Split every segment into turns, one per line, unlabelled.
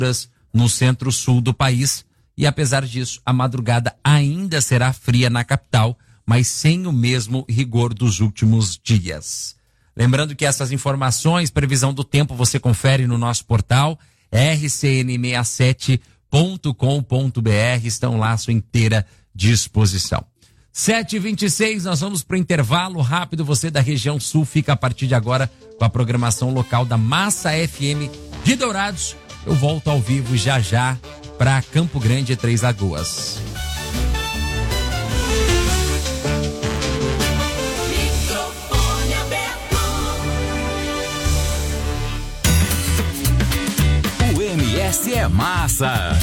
no centro-sul do país. E apesar disso, a madrugada ainda será fria na capital, mas sem o mesmo rigor dos últimos dias. Lembrando que essas informações, previsão do tempo, você confere no nosso portal rcn67.com.br, estão lá à sua inteira disposição. 7h26, nós vamos para o intervalo rápido. Você da região sul fica a partir de agora com a programação local da Massa FM de Dourados. Eu volto ao vivo já para Campo Grande e Três Lagoas.
O MS é massa.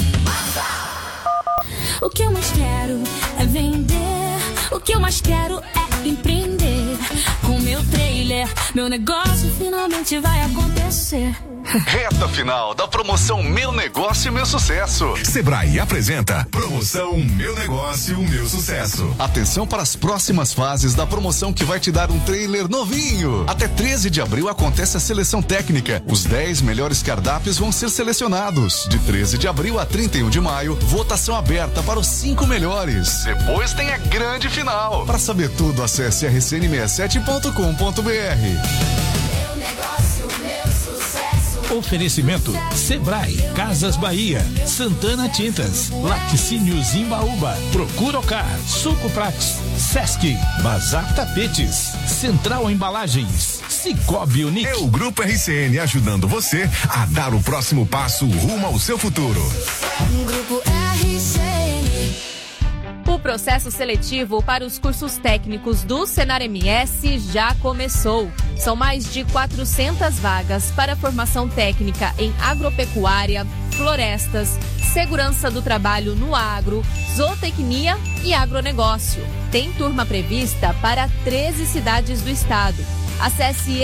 O que eu mais quero é vender. O que eu mais quero é empreender. Com meu trailer, meu negócio finalmente vai acontecer.
Reta final da promoção Meu Negócio, Meu Sucesso. Sebrae apresenta promoção Meu Negócio, Meu Sucesso. Atenção para as próximas fases da promoção que vai te dar um trailer novinho. Até 13 de abril acontece a seleção técnica. Os 10 melhores cardápios vão ser selecionados. De 13 de abril a 31 de maio, votação aberta para os 5 melhores. Depois tem a grande final. Para saber tudo, acesse rcn67.com.br.
Meu negócio, meu sucesso.
Oferecimento Sebrae, Casas Bahia, Santana Tintas, Laticínios Imbaúba, Procuracar, Suco Prates, Sesc, Bazar Tapetes, Central Embalagens, Cicobi Unique.
É o Grupo RCN ajudando você a dar o próximo passo rumo ao seu futuro.
Grupo RCN.
O processo seletivo para os cursos técnicos do Senar MS já começou. São mais de 400 vagas para formação técnica em agropecuária, florestas, segurança do trabalho no agro, zootecnia e agronegócio. Tem turma prevista para 13 cidades do estado. Acesse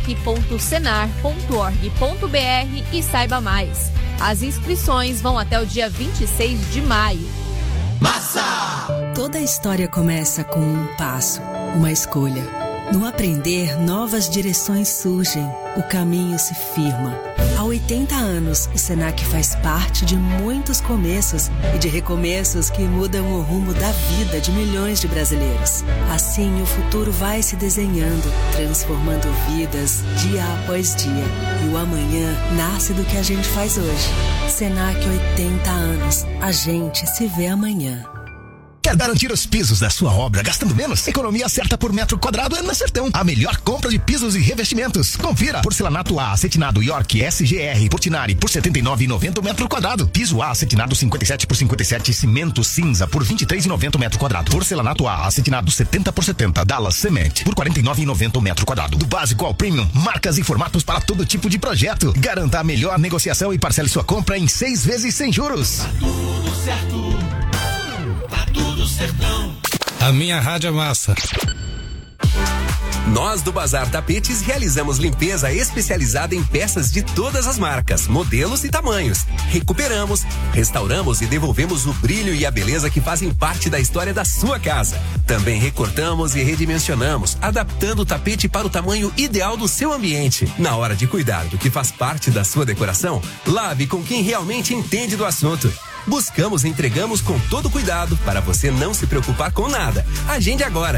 etec.senar.org.br e saiba mais. As inscrições vão até o dia 26 de maio.
Massa! Toda história começa com um passo, uma escolha. No aprender, novas direções surgem, o caminho se firma. Há 80 anos, o Senac faz parte de muitos começos e de recomeços que mudam o rumo da vida de milhões de brasileiros. Assim, o futuro vai se desenhando, transformando vidas dia após dia. E o amanhã nasce do que a gente faz hoje. Senac, 80 anos. A gente se vê amanhã.
Quer garantir os pisos da sua obra gastando menos? Economia certa por metro quadrado é na Sertão. A melhor compra de pisos e revestimentos. Confira. Porcelanato A, acetinado York SGR Portinari por R$ 79,90 metro quadrado. Piso A, acetinado 57 por 57, cimento cinza por R$ 23,90 metro quadrado. Porcelanato A, acetinado 70 por 70, Dallas Cement por R$ 49,90 metro quadrado. Do básico ao premium, marcas e formatos para todo tipo de projeto. Garanta a melhor negociação e parcele sua compra em 6 vezes sem juros.
Tá tudo certo. Tudo Sertão. A minha rádio é massa.
Nós do Bazar Tapetes realizamos limpeza especializada em peças de todas as marcas, modelos e tamanhos. Recuperamos, restauramos e devolvemos o brilho e a beleza que fazem parte da história da sua casa. Também recortamos e redimensionamos, adaptando o tapete para o tamanho ideal do seu ambiente. Na hora de cuidar do que faz parte da sua decoração, lave com quem realmente entende do assunto. Buscamos e entregamos com todo cuidado para você não se preocupar com nada. Agende agora.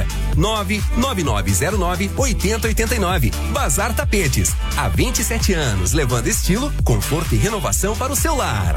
99909-8089. Bazar Tapetes. Há 27 anos, levando estilo, conforto e renovação para o seu lar.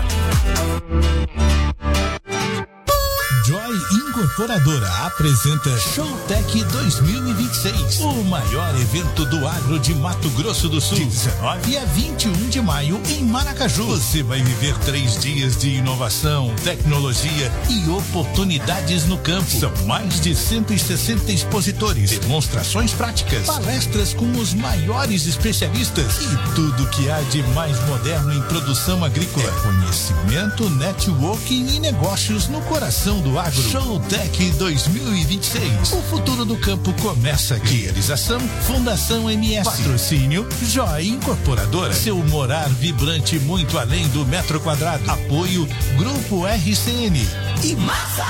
Joy Incorporadora apresenta Showtech 2026, o maior evento do agro de Mato Grosso do Sul, de 19 a 21 de maio em Maracaju. Você vai viver 3 dias de inovação, tecnologia e oportunidades no campo. São mais de 160 expositores, demonstrações práticas, palestras com os maiores especialistas e tudo que há de mais moderno em produção agrícola. Conhecimento, networking e negócios no coração do agro. Showtech 2026. O futuro do campo começa aqui. Realização Fundação MS. Patrocínio Joy Incorporadora. Seu morar vibrante muito além do metro quadrado. Apoio Grupo RCN. E massa!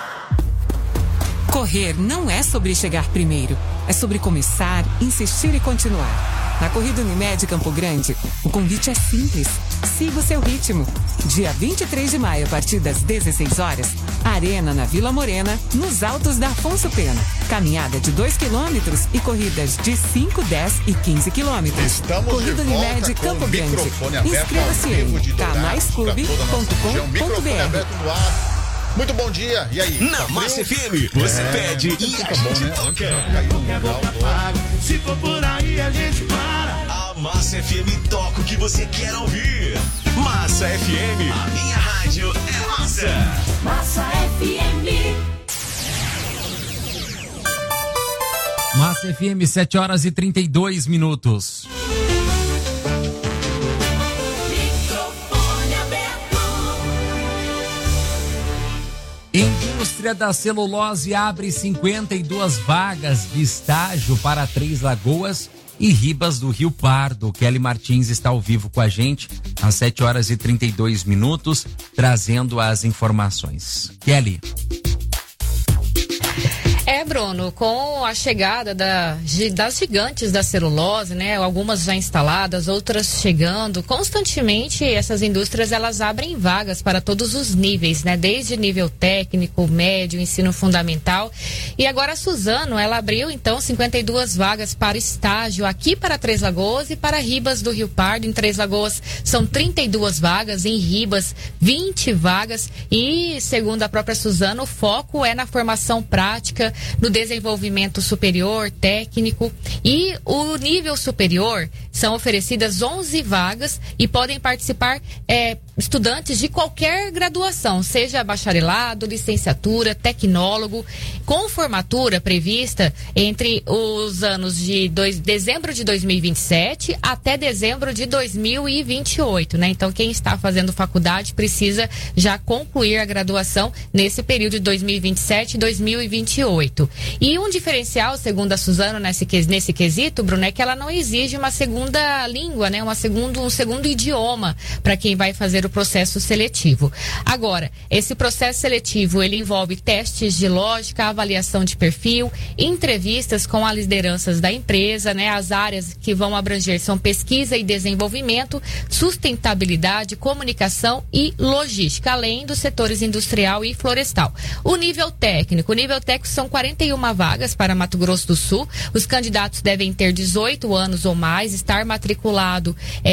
Correr não é sobre chegar primeiro. É sobre começar, insistir e continuar. Na Corrida Unimed Campo Grande, o convite é simples. siga o seu ritmo. Dia 23 de maio, a partir das 16 horas, Arena na Vila Morena, nos Altos da Afonso Pena. Caminhada de 2 quilômetros e corridas de 5, 10 e 15 quilômetros.
Estamos
Corrida
de volta
Unimed
com
Campo
o
Grande.
microfone aberto
Inscreva-se
ao vivo de
em
Dourados
canaisclube.com.br.
Microfone no ar. Muito bom dia, e aí?
Na Massa FM, você pede e a gente toca.
Se for por aí, a gente para.
A Massa FM toca o que você quer ouvir. Massa FM, a minha rádio é massa.
Massa FM.
Massa FM, 7 horas e 32 minutos. Indústria da celulose abre 52 vagas de estágio para Três Lagoas e Ribas do Rio Pardo. Kelly Martins está ao vivo com a gente às 7 horas e 32 minutos, trazendo as informações. Kelly.
Bruno, com a chegada das gigantes da celulose, né? Algumas já instaladas, outras chegando, constantemente essas indústrias elas abrem vagas para todos os níveis, né? Desde nível técnico, médio, ensino fundamental. E agora a Suzano, ela abriu então 52 vagas para estágio aqui para Três Lagoas e para Ribas do Rio Pardo. Em Três Lagoas são 32 vagas, em Ribas 20 vagas e, segundo a própria Suzano, o foco é na formação prática, no desenvolvimento superior, técnico, e o nível superior são oferecidas 11 vagas e podem participar estudantes de qualquer graduação, seja bacharelado, licenciatura, tecnólogo, com formatura prevista entre os anos de dezembro de 2027 até dezembro de 2028, né? Então, quem está fazendo faculdade precisa já concluir a graduação nesse período de 2027 e 2028. E um diferencial, segundo a Suzano, nesse quesito, Bruno, é que ela não exige uma segunda língua, né? Um segundo idioma para quem vai fazer o processo seletivo. Agora, esse processo seletivo, ele envolve testes de lógica, avaliação de perfil, entrevistas com as lideranças da empresa, né? As áreas que vão abranger são pesquisa e desenvolvimento, sustentabilidade, comunicação e logística, além dos setores industrial e florestal. O nível técnico são 41 vagas para Mato Grosso do Sul. Os candidatos devem ter 18 anos ou mais, estar matriculado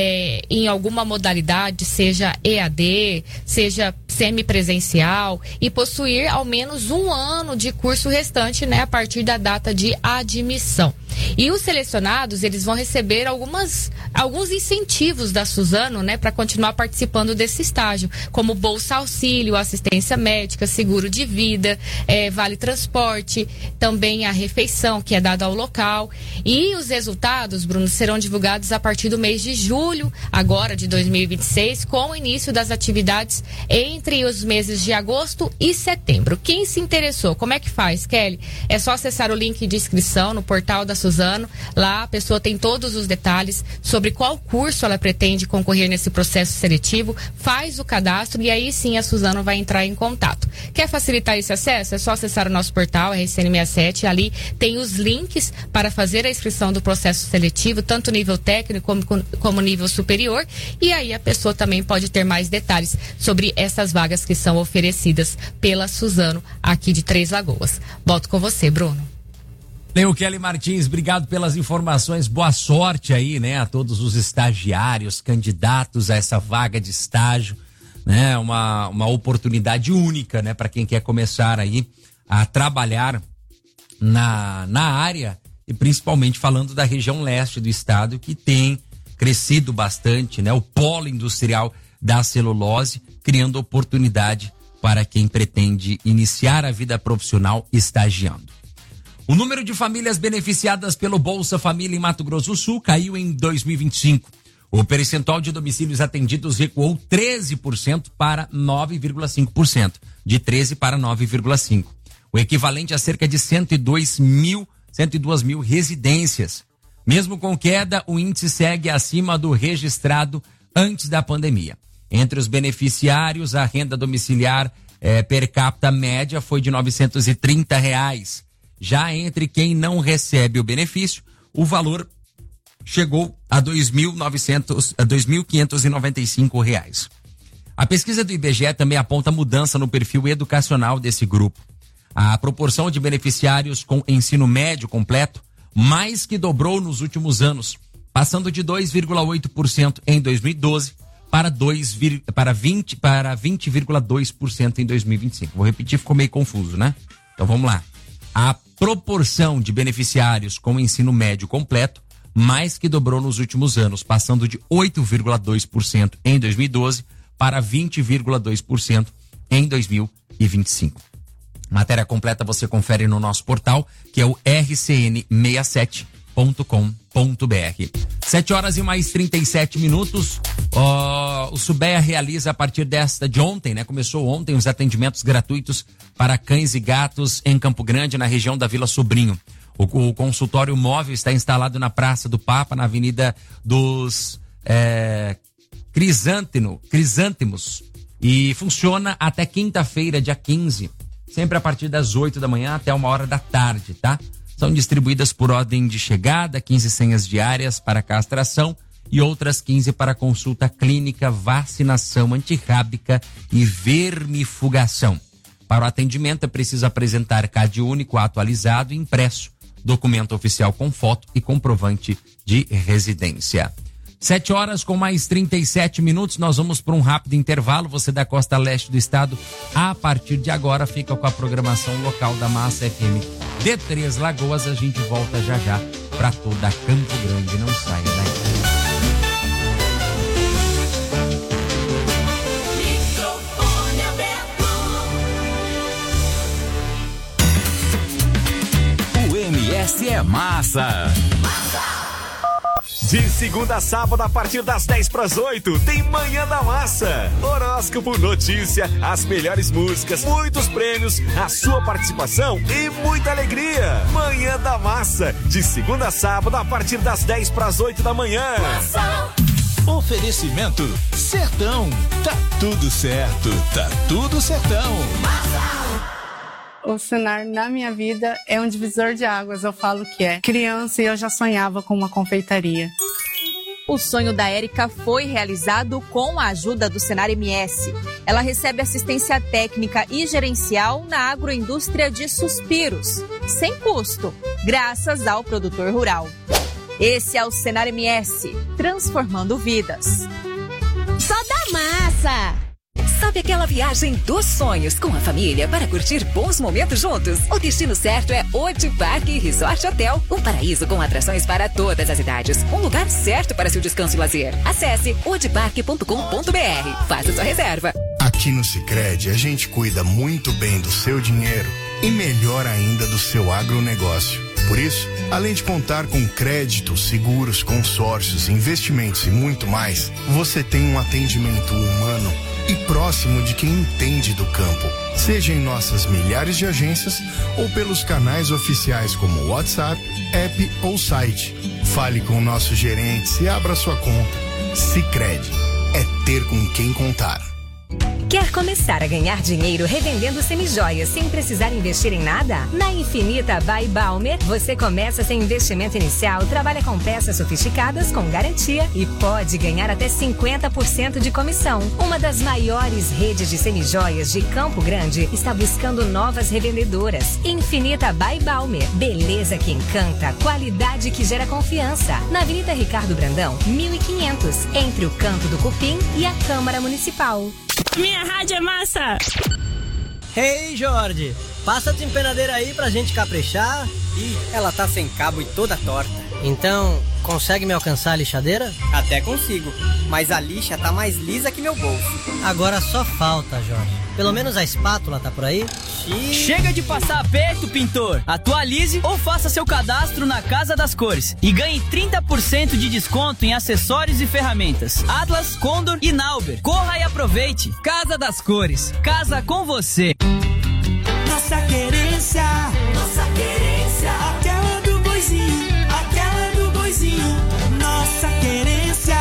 em alguma modalidade, seja EAD, seja semipresencial, e possuir ao menos um ano de curso restante, né, a partir da data de admissão. E os selecionados, eles vão receber alguns incentivos da Suzano, né, para continuar participando desse estágio, como bolsa auxílio, assistência médica, seguro de vida, vale transporte, também a refeição que é dada ao local. E os resultados, Bruno, serão divulgados a partir do mês de julho, agora de 2026, com o início das atividades entre os meses de agosto e setembro. Quem se interessou, como é que faz, Kelly? É só acessar o link de inscrição no portal da Suzano. Lá a pessoa tem todos os detalhes sobre qual curso ela pretende concorrer nesse processo seletivo, faz o cadastro e aí sim a Suzano vai entrar em contato. Quer facilitar esse acesso? É só acessar o nosso portal RCN67, ali tem os links para fazer a inscrição do processo seletivo, tanto nível técnico como nível superior, e aí a pessoa também pode ter mais detalhes sobre essas vagas que são oferecidas pela Suzano aqui de Três Lagoas. Volto com você, Bruno.
Leo Kelly Martins, obrigado pelas informações, boa sorte aí, né, a todos os estagiários, candidatos a essa vaga de estágio, né, uma oportunidade única, né, para quem quer começar aí a trabalhar na área, e principalmente falando da região leste do estado, que tem crescido bastante, né, o polo industrial da celulose, criando oportunidade para quem pretende iniciar a vida profissional estagiando. O número de famílias beneficiadas pelo Bolsa Família em Mato Grosso do Sul caiu em 2025. O percentual de domicílios atendidos recuou 13% para 9,5%, de 13 para 9,5%. O equivalente a cerca de 102 mil residências. Mesmo com queda, o índice segue acima do registrado antes da pandemia. Entre os beneficiários, a renda domiciliar per capita média foi de R$ 930. Já entre quem não recebe o benefício, o valor chegou a R$ 2.595. A pesquisa do IBGE também aponta mudança no perfil educacional desse grupo. A proporção de beneficiários com ensino médio completo mais que dobrou nos últimos anos, passando de 2,8% em 2012 para 20,2% em 2025. Vou repetir, ficou meio confuso, né? Então vamos lá. A proporção de beneficiários com ensino médio completo mais que dobrou nos últimos anos, passando de 8,2% em 2012 para 20,2% em 2025. Matéria completa você confere no nosso portal, que é o rcn67.com.br. 7 horas e mais 37 minutos. O Subea realiza a partir de ontem, né? Começou ontem os atendimentos gratuitos para cães e gatos em Campo Grande, na região da Vila Sobrinho. O consultório móvel está instalado na Praça do Papa, na Avenida dos Crisântemos, e funciona até quinta-feira, dia 15, sempre a partir das 8 da manhã até 1h da tarde, tá? São distribuídas por ordem de chegada, 15 senhas diárias para castração e outras 15 para consulta clínica, vacinação antirrábica e vermifugação. Para o atendimento é preciso apresentar CAD único atualizado e impresso, documento oficial com foto e comprovante de residência. 7 horas com mais 37 minutos, nós vamos para um rápido intervalo. Você da costa leste do estado, a partir de agora, fica com a programação local da Massa FM de Três Lagoas. A gente volta já já para toda Campo Grande, não saia daí.
O MS é massa. De segunda a sábado, a partir das 7:50, tem Manhã da Massa. Horóscopo, notícia, as melhores músicas, muitos prêmios, a sua participação e muita alegria. Manhã da Massa, de segunda a sábado, a partir das 7:50 da manhã.
Massa. Oferecimento Sertão. Tá tudo certo, tá tudo sertão.
Massa. O Senar na minha vida é um divisor de águas, eu falo que é. Criança e eu já sonhava com uma confeitaria.
O sonho da Érica foi realizado com a ajuda do Senar MS. Ela recebe assistência técnica e gerencial na agroindústria de Suspiros, sem custo, graças ao produtor rural. Esse é o Senar MS, transformando vidas.
Só da massa! Sabe aquela viagem dos sonhos com a família para curtir bons momentos juntos? O destino certo é Odiparque Resort Hotel, um paraíso com atrações para todas as idades. Um lugar certo para seu descanso e lazer. Acesse odiparque.com.br. Faça sua reserva.
Aqui no Sicredi, a gente cuida muito bem do seu dinheiro e melhor ainda do seu agronegócio. Por isso, além de contar com créditos, seguros, consórcios, investimentos e muito mais, você tem um atendimento humano e próximo de quem entende do campo, seja em nossas milhares de agências ou pelos canais oficiais como WhatsApp, app ou site. Fale com nossos gerentes e abra sua conta. Sicredi é ter com quem contar.
Quer começar a ganhar dinheiro revendendo semijoias sem precisar investir em nada? Na Infinita by Balmer, você começa sem investimento inicial, trabalha com peças sofisticadas com garantia e pode ganhar até 50% de comissão. Uma das maiores redes de semijoias de Campo Grande está buscando novas revendedoras. Infinita by Balmer, beleza que encanta, qualidade que gera confiança. Na Avenida Ricardo Brandão, 1500, entre o Canto do Cupim e a Câmara Municipal.
Minha rádio é massa!
Hey, Jorge, passa a desempenadeira aí pra gente caprichar. Ih, ela tá sem cabo e toda torta. Então, consegue me alcançar a lixadeira? Até consigo, mas a lixa tá mais lisa que meu bolso. Agora só falta, Jorge. Pelo menos a espátula tá por aí?
Chega de passar aperto, pintor! Atualize ou faça seu cadastro na Casa das Cores e ganhe 30% de desconto em acessórios e ferramentas. Atlas, Condor e Nauber. Corra e aproveite! Casa das Cores. Casa com você.
Nossa querência, aquela do boizinho, nossa querência,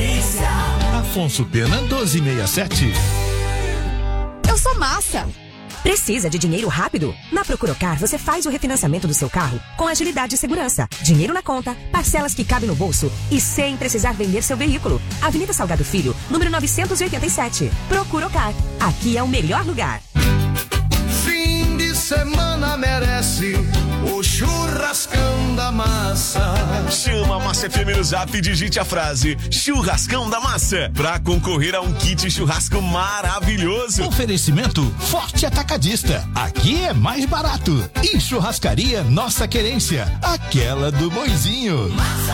Afonso Pena 1267.
Eu sou massa. Precisa de dinheiro rápido? Na Procuracar você faz o refinanciamento do seu carro com agilidade e segurança. Dinheiro na conta, parcelas que cabem no bolso e sem precisar vender seu veículo. Avenida Salgado Filho, número 987. Procuracar. Aqui é o melhor lugar.
Fim de semana merece o churrascão da massa.
Chama a Massa FM no Zap e digite a frase Churrascão da Massa pra concorrer a um kit churrasco maravilhoso.
Oferecimento Forte Atacadista. Aqui é mais barato. E Churrascaria Nossa Querência, aquela do Moizinho.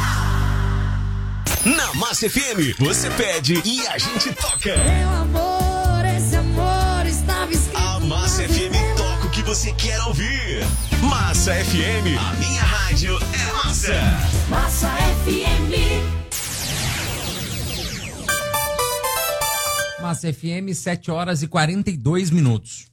Na Massa FM, você pede e a gente toca.
Meu amor, esse amor estava escrito.
A Massa FM toca o que você quer ouvir. Massa FM, a minha rádio é massa.
Massa FM.
Massa FM, 7 horas e 42 minutos.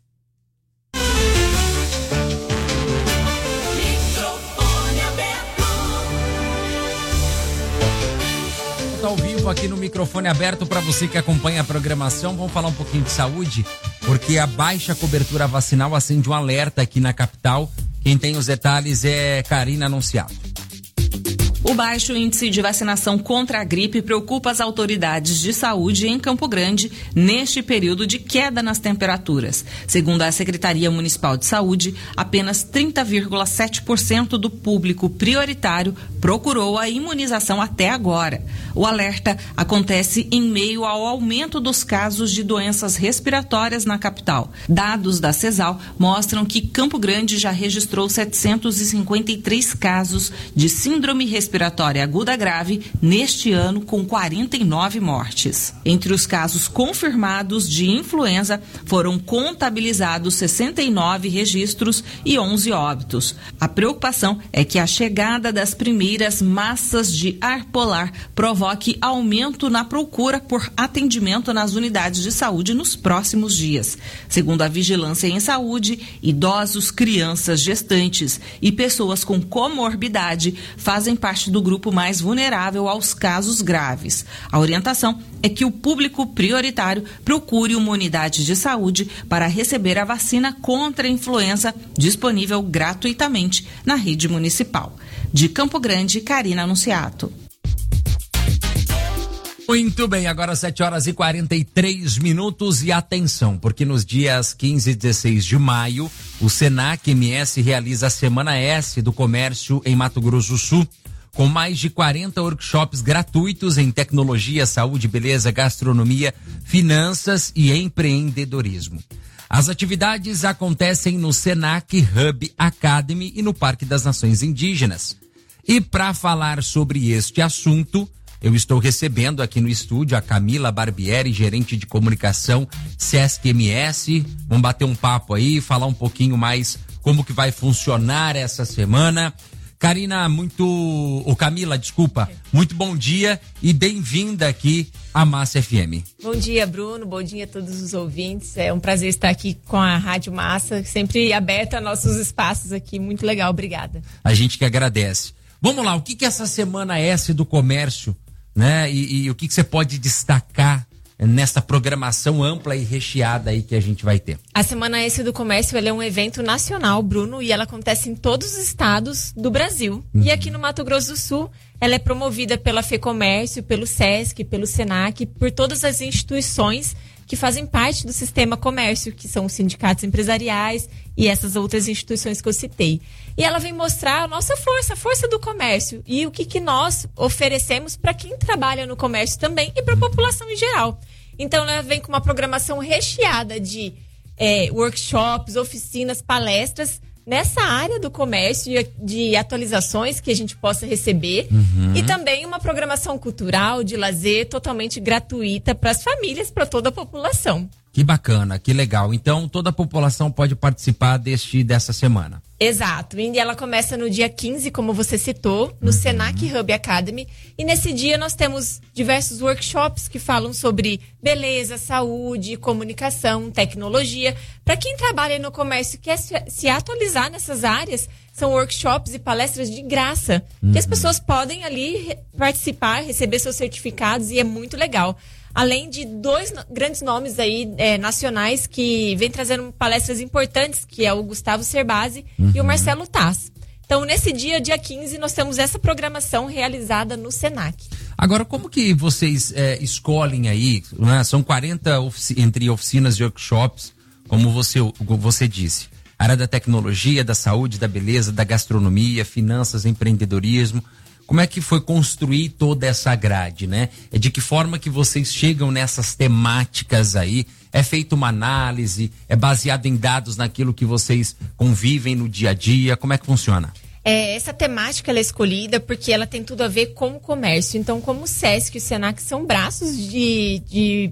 Ao vivo aqui no microfone aberto para você que acompanha a programação. Vamos falar um pouquinho de saúde, porque a baixa cobertura vacinal acende um alerta aqui na capital. Quem tem os detalhes é Karina Anunciato.
O baixo índice de vacinação contra a gripe preocupa as autoridades de saúde em Campo Grande neste período de queda nas temperaturas. Segundo a Secretaria Municipal de Saúde, apenas 30,7% do público prioritário procurou a imunização até agora. O alerta acontece em meio ao aumento dos casos de doenças respiratórias na capital. Dados da CESAL mostram que Campo Grande já registrou 753 casos de síndrome respiratória aguda grave neste ano, com 49 mortes. Entre os casos confirmados de influenza, foram contabilizados 69 registros e 11 óbitos. A preocupação é que a chegada das primeiras massas de ar polar provoque aumento na procura por atendimento nas unidades de saúde nos próximos dias. Segundo a Vigilância em Saúde, idosos, crianças, gestantes e pessoas com comorbidade fazem parte do grupo mais vulnerável aos casos graves. A orientação é que o público prioritário procure uma unidade de saúde para receber a vacina contra a influenza disponível gratuitamente na rede municipal. De Campo Grande, Karina Anunciato.
Muito bem, agora 7 horas e 43 minutos e atenção, porque nos dias 15 e 16 de maio, o Senac MS realiza a Semana S do Comércio em Mato Grosso do Sul, com mais de 40 workshops gratuitos em tecnologia, saúde, beleza, gastronomia, finanças e empreendedorismo. As atividades acontecem no Senac Hub Academy e no Parque das Nações Indígenas. E para falar sobre este assunto, eu estou recebendo aqui no estúdio a Camila Barbieri, gerente de comunicação Sesc MS. Vamos bater um papo aí, falar um pouquinho mais como que vai funcionar essa semana. Camila, desculpa, muito bom dia e bem-vinda aqui à Massa FM.
Bom dia, Bruno, bom dia a todos os ouvintes. É um prazer estar aqui com a Rádio Massa, sempre aberta a nossos espaços aqui, muito legal, obrigada.
A gente que agradece. Vamos lá, o que é essa Semana S do Comércio, né? E o que você pode destacar nessa programação ampla e recheada aí que a gente vai ter?
A Semana S do Comércio, ela é um evento nacional, Bruno, e ela acontece em todos os estados do Brasil. E aqui no Mato Grosso do Sul, ela é promovida pela FEComércio, pelo Sesc, pelo Senac, por todas as instituições que fazem parte do sistema comércio, que são os sindicatos empresariais e essas outras instituições que eu citei. E ela vem mostrar a nossa força, a força do comércio e o que nós oferecemos para quem trabalha no comércio também e para a população em geral. Então ela vem com uma programação recheada de workshops, oficinas, palestras nessa área do comércio, de atualizações que a gente possa receber e também uma programação cultural, de lazer totalmente gratuita para as famílias, para toda a população.
Que bacana, que legal. Então toda a população pode participar dessa semana.
Exato, e ela começa no dia 15, como você citou, no Senac Hub Academy, e nesse dia nós temos diversos workshops que falam sobre beleza, saúde, comunicação, tecnologia. Para quem trabalha no comércio e quer se atualizar nessas áreas, são workshops e palestras de graça, que as pessoas podem ali participar, receber seus certificados, e é muito legal.
além de 2 grandes nomes aí nacionais que vêm trazendo palestras importantes, que é o Gustavo Cerbasi e o Marcelo Taz. Então, nesse dia 15, nós temos essa programação realizada no Senac.
Agora, como que vocês escolhem aí, né? São 40 entre oficinas e workshops, como você disse. Área da tecnologia, da saúde, da beleza, da gastronomia, finanças, empreendedorismo. Como é que foi construir toda essa grade, né? De que forma que vocês chegam nessas temáticas aí? É feita uma análise? É baseado em dados naquilo que vocês convivem no dia a dia? Como é que funciona?
Essa temática ela é escolhida porque ela tem tudo a ver com o comércio. Então, como o SESC e o Senac são braços de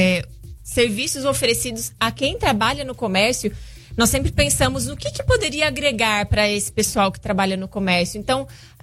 serviços oferecidos a quem trabalha no comércio, nós sempre pensamos no que poderia agregar para esse pessoal que trabalha no comércio. Então,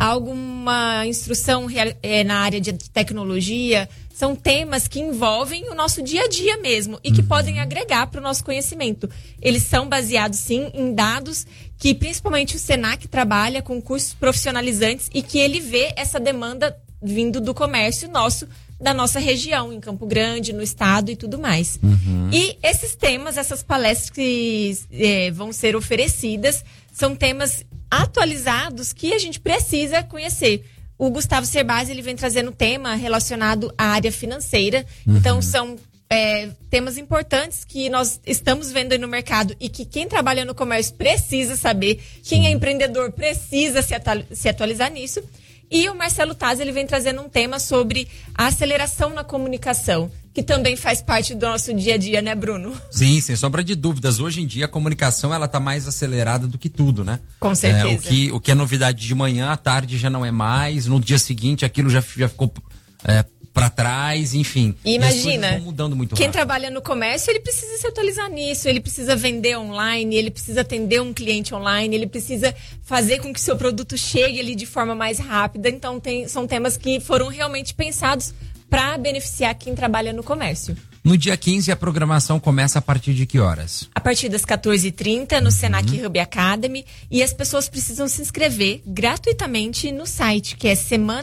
alguma instrução na área de tecnologia, são temas que envolvem o nosso dia a dia mesmo e que podem agregar para o nosso conhecimento. Eles são baseados, sim, em dados que principalmente o Senac trabalha com cursos profissionalizantes e que ele vê essa demanda vindo do comércio nosso, da nossa região, em Campo Grande, no estado e tudo mais. E esses temas, essas palestras que vão ser oferecidas, são temas atualizados que a gente precisa conhecer. O Gustavo Cerbasi, ele vem trazendo tema relacionado à área financeira. Então, são temas importantes que nós estamos vendo aí no mercado e que quem trabalha no comércio precisa saber, quem é empreendedor precisa se atualizar nisso. E o Marcelo Taz, ele vem trazendo um tema sobre a aceleração na comunicação, que também faz parte do nosso dia a dia, né, Bruno?
Sim, sem sombra de dúvidas. Hoje em dia a comunicação ela tá mais acelerada do que tudo, né?
Com certeza.
O que é novidade de manhã, à tarde já não é mais, no dia seguinte aquilo já ficou para trás, enfim.
E imagina,
e as coisas vão mudando muito
quem
rápido.
Trabalha no comércio, ele precisa se atualizar nisso, ele precisa vender online, ele precisa atender um cliente online, ele precisa fazer com que seu produto chegue ali de forma mais rápida. Então, são temas que foram realmente pensados para beneficiar quem trabalha no comércio.
No dia 15, a programação começa a partir de que horas?
A partir das 14h30, no Senac Hub Academy. E as pessoas precisam se inscrever gratuitamente no site, que é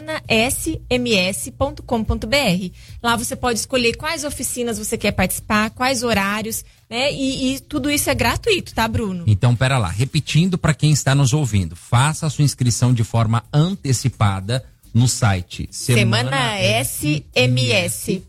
semanasms.com.br. Lá você pode escolher quais oficinas você quer participar, quais horários, né? E tudo isso é gratuito, tá, Bruno?
Então, pera lá. Repetindo para quem está nos ouvindo. Faça a sua inscrição de forma antecipada no site
semanasms.com.br.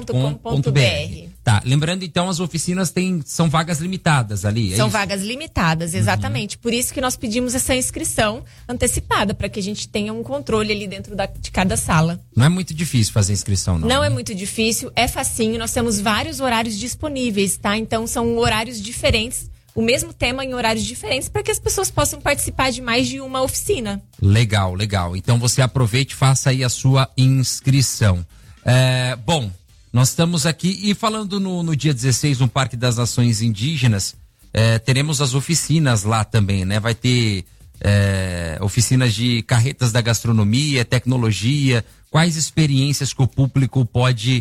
Tá, lembrando então, as oficinas são vagas limitadas ali,
São vagas limitadas, exatamente. Por isso que nós pedimos essa inscrição antecipada, para que a gente tenha um controle ali dentro de cada sala.
Não é muito difícil fazer inscrição, não?
Não é muito difícil, é facinho, nós temos vários horários disponíveis, tá? Então são horários diferentes, o mesmo tema em horários diferentes, para que as pessoas possam participar de mais de uma oficina.
Legal, legal. Então você aproveite e faça aí a sua inscrição. Bom, nós estamos aqui e falando no dia 16 no Parque das Nações Indígenas, teremos as oficinas lá também, né? Vai ter oficinas de carretas da gastronomia, tecnologia. Quais experiências que o público pode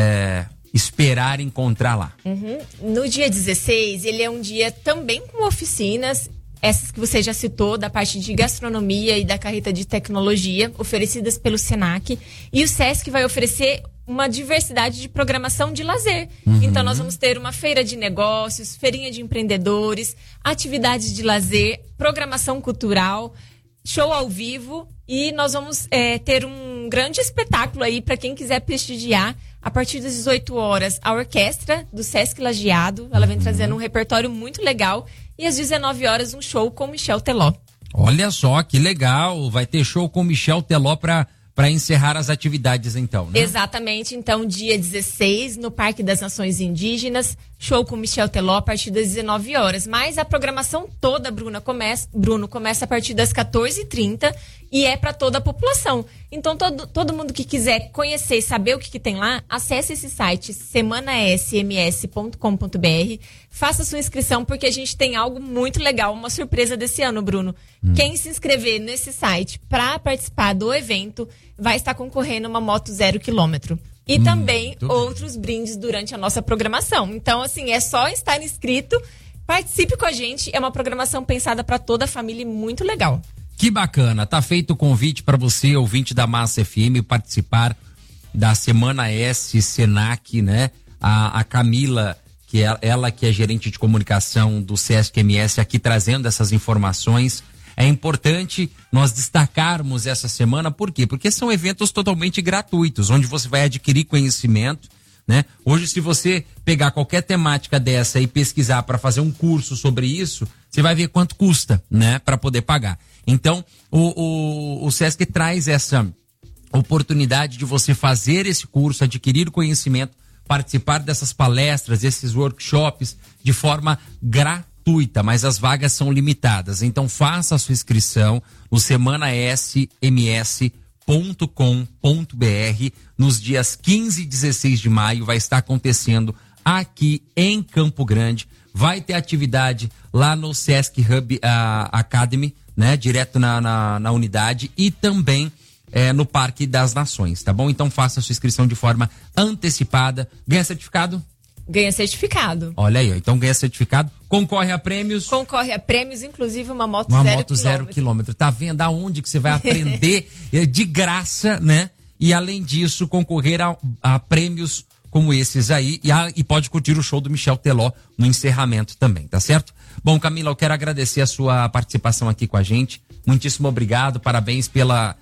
esperar encontrar lá?
No dia 16, ele é um dia também com oficinas, essas que você já citou, da parte de gastronomia e da carreta de tecnologia, oferecidas pelo Senac. E o SESC vai oferecer uma diversidade de programação de lazer. Então, nós vamos ter uma feira de negócios, feirinha de empreendedores, atividades de lazer, programação cultural, show ao vivo, e nós vamos ter um grande espetáculo aí para quem quiser prestigiar. A partir das 18 horas, a orquestra do Sesc Lajeado, ela vem trazendo um repertório muito legal, e às 19 horas um show com Michel Teló.
Olha só, que legal, vai ter show com Michel Teló para encerrar as atividades então, né?
Exatamente, então dia 16 no Parque das Nações Indígenas, show com Michel Teló a partir das 19 horas, mas a programação toda, Bruno, começa a partir das 14h30 e é para toda a população. Então todo mundo que quiser conhecer e saber o que tem lá, acesse esse site semanasms.com.br, faça sua inscrição porque a gente tem algo muito legal, uma surpresa desse ano, Bruno. Quem se inscrever nesse site para participar do evento vai estar concorrendo a uma moto 0 km. E também outros brindes durante a nossa programação. Então, assim, é só estar inscrito, participe com a gente. É uma programação pensada para toda a família e muito legal.
Que bacana. Tá feito o convite para você, ouvinte da Massa FM, participar da Semana S Senac, né? A Camila, que ela que é gerente de comunicação do SESC-MS, aqui trazendo essas informações. É importante nós destacarmos essa semana, por quê? Porque são eventos totalmente gratuitos, onde você vai adquirir conhecimento, né? Hoje, se você pegar qualquer temática dessa e pesquisar para fazer um curso sobre isso, você vai ver quanto custa, né? Para poder pagar. Então, o SESC traz essa oportunidade de você fazer esse curso, adquirir conhecimento, participar dessas palestras, desses workshops de forma gratuita, mas as vagas são limitadas. Então faça a sua inscrição no semanasm.com.br nos dias 15 e 16 de maio. Vai estar acontecendo aqui em Campo Grande. Vai ter atividade lá no Sesc Hub Academy, né? Direto na unidade, e também no Parque das Nações, tá bom? Então faça a sua inscrição de forma antecipada. Ganha certificado?
Ganha certificado.
Olha aí, ó. Então ganha certificado, concorre a prêmios.
Concorre a prêmios, inclusive uma moto
zero quilômetro. Tá vendo aonde que você vai aprender de graça, né? E além disso, concorrer a prêmios como esses aí, e pode curtir o show do Michel Teló no encerramento também, tá certo? Bom, Camila, eu quero agradecer a sua participação aqui com a gente. Muitíssimo obrigado, parabéns pela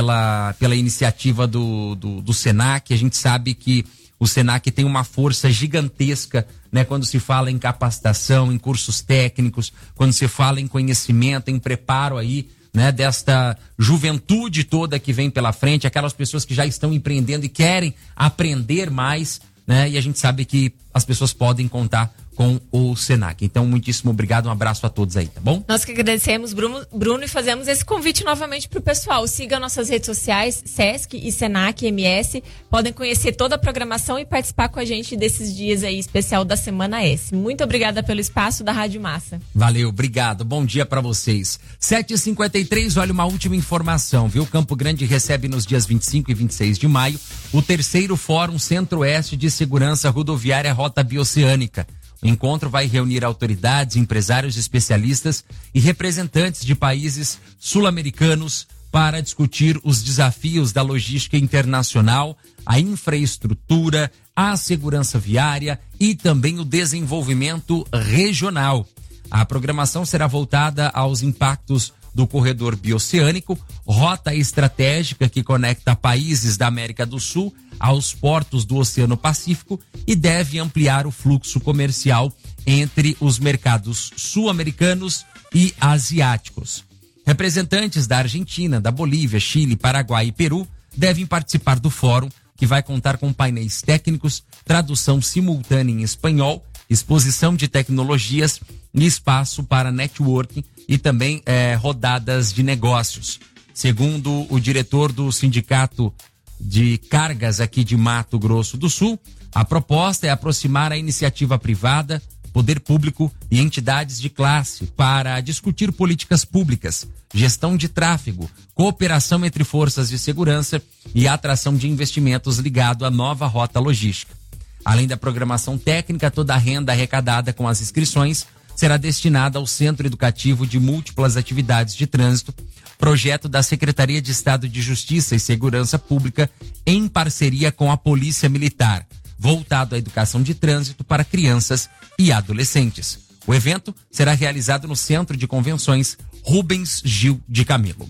iniciativa do Senac. A gente sabe que o Senac tem uma força gigantesca, né? Quando se fala em capacitação, em cursos técnicos, quando se fala em conhecimento, em preparo aí, né? Desta juventude toda que vem pela frente, aquelas pessoas que já estão empreendendo e querem aprender mais, né? E a gente sabe que as pessoas podem contar com o Senac. Então, muitíssimo obrigado, um abraço a todos aí, tá bom?
Nós que agradecemos, Bruno, e fazemos esse convite novamente pro pessoal. Siga nossas redes sociais, Sesc e Senac MS. Podem conhecer toda a programação e participar com a gente desses dias aí, especial da Semana S. Muito obrigada pelo espaço da Rádio Massa.
Valeu, obrigado. Bom dia para vocês. 7h53, olha uma última informação, viu? Campo Grande recebe nos dias 25 e 26 de maio o 3º Fórum Centro-Oeste de Segurança Rodoviária Rota Bioceânica. O encontro vai reunir autoridades, empresários, especialistas e representantes de países sul-americanos para discutir os desafios da logística internacional, a infraestrutura, a segurança viária e também o desenvolvimento regional. A programação será voltada aos impactos do corredor bioceânico, rota estratégica que conecta países da América do Sul aos portos do Oceano Pacífico e deve ampliar o fluxo comercial entre os mercados sul-americanos e asiáticos. Representantes da Argentina, da Bolívia, Chile, Paraguai e Peru devem participar do fórum, que vai contar com painéis técnicos, tradução simultânea em espanhol, exposição de tecnologias e espaço para networking e também rodadas de negócios. Segundo o diretor do Sindicato de Cargas aqui de Mato Grosso do Sul, a proposta é aproximar a iniciativa privada, poder público e entidades de classe para discutir políticas públicas, gestão de tráfego, cooperação entre forças de segurança e atração de investimentos ligado à nova rota logística. Além da programação técnica, toda a renda arrecadada com as inscrições será destinada ao Centro Educativo de Múltiplas Atividades de Trânsito, projeto da Secretaria de Estado de Justiça e Segurança Pública em parceria com a Polícia Militar, voltado à educação de trânsito para crianças e adolescentes. O evento será realizado no Centro de Convenções Rubens Gil de Camilo.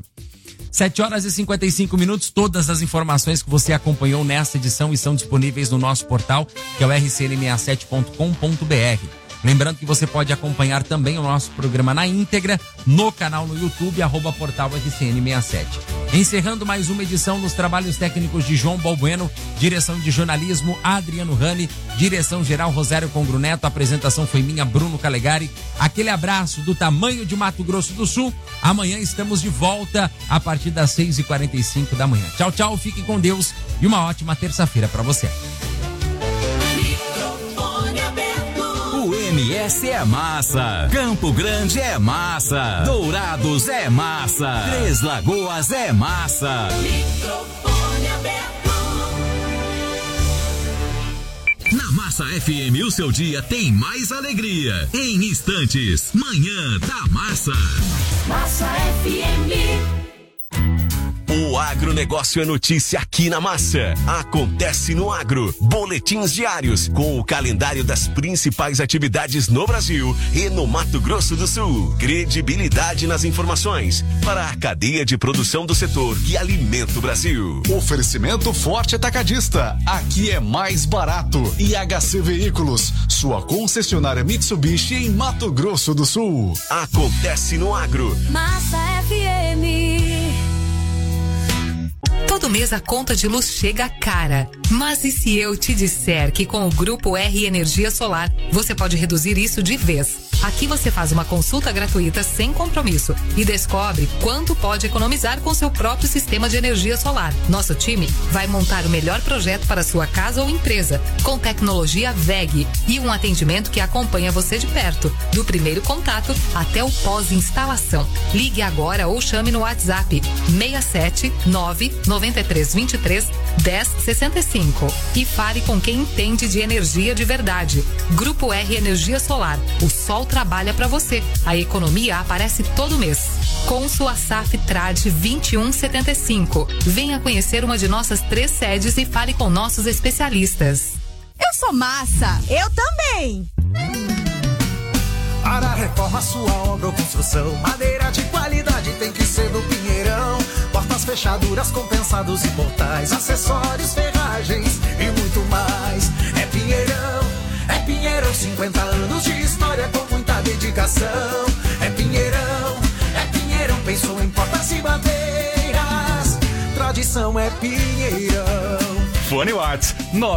7h55, todas as informações que você acompanhou nesta edição estão disponíveis no nosso portal, que é o rcn67.com.br. Lembrando que você pode acompanhar também o nosso programa na íntegra no canal no YouTube, @portal RCN67. Encerrando mais uma edição nos trabalhos técnicos de João Balbueno, direção de jornalismo Adriano Rani, direção geral Rosário Congro Neto, a apresentação foi minha, Bruno Calegari. Aquele abraço do tamanho de Mato Grosso do Sul. Amanhã estamos de volta a partir das 6h45 da manhã. Tchau, tchau, fique com Deus e uma ótima terça-feira para você.
O MS é massa, Campo Grande é massa, Dourados é massa, Três Lagoas é massa. Microfone aberto. Na Massa FM, o seu dia tem mais alegria. Em instantes, Manhã da Massa.
Massa FM.
O agronegócio é notícia aqui na Massa. Acontece no Agro. Boletins diários com o calendário das principais atividades no Brasil e no Mato Grosso do Sul. Credibilidade nas informações para a cadeia de produção do setor que alimenta o Brasil.
Oferecimento Forte Atacadista. Aqui é mais barato. IHC Veículos, sua concessionária Mitsubishi em Mato Grosso do Sul.
Acontece no Agro.
Massa FM.
Todo mês a conta de luz chega cara. Mas e se eu te disser que com o Grupo R Energia Solar você pode reduzir isso de vez? Aqui você faz uma consulta gratuita sem compromisso e descobre quanto pode economizar com seu próprio sistema de energia solar. Nosso time vai montar o melhor projeto para sua casa ou empresa, com tecnologia WEG e um atendimento que acompanha você de perto, do primeiro contato até o pós-instalação. Ligue agora ou chame no WhatsApp 67 993 23 1065 e fale com quem entende de energia de verdade. Grupo R Energia Solar. O sol trabalha para você. A economia aparece todo mês. Com sua SAF Trade 2175. Venha conhecer uma de nossas 3 sedes e fale com nossos especialistas.
Eu sou massa.
Eu também.
Para reforma, sua obra ou construção, madeira de qualidade tem que ser do Pinheirão. Portas, fechaduras, compensados e portais, acessórios, ferragens e muito mais. É Pinheirão, 50 anos de história com muita dedicação. É Pinheirão, pensou em portas e madeiras. Tradição é Pinheirão.
Fone Whats